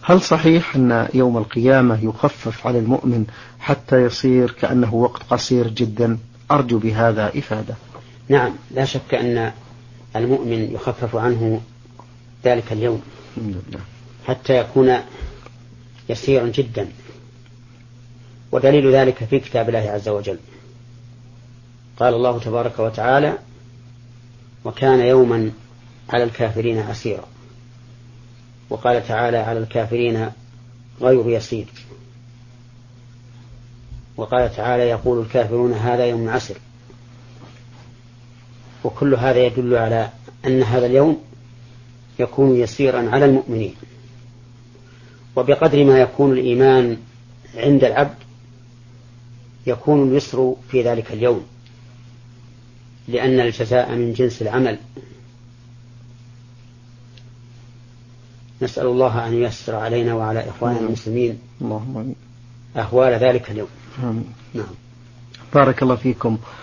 هل صحيح أن يوم القيامة يخفف على المؤمن حتى يصير كأنه وقت قصير جدا؟ أرجو بهذا إفادة. نعم، لا شك أن المؤمن يخفف عنه ذلك اليوم حتى يكون يسيرا جدا، ودليل ذلك في كتاب الله عز وجل. قال الله تبارك وتعالى: وكان يوما على الكافرين عسيرا. وقال تعالى: على الكافرين غير يسير. وقال تعالى: يقول الكافرون هذا يوم عسر. وكل هذا يدل على أن هذا اليوم يكون يسيرا على المؤمنين، وبقدر ما يكون الإيمان عند العبد يكون اليسر في ذلك اليوم، لأن الجزاء من جنس العمل. نسأل الله أن ييسر علينا وعلى إخواننا المسلمين أهوال ذلك اليوم. نعم. بارك الله فيكم.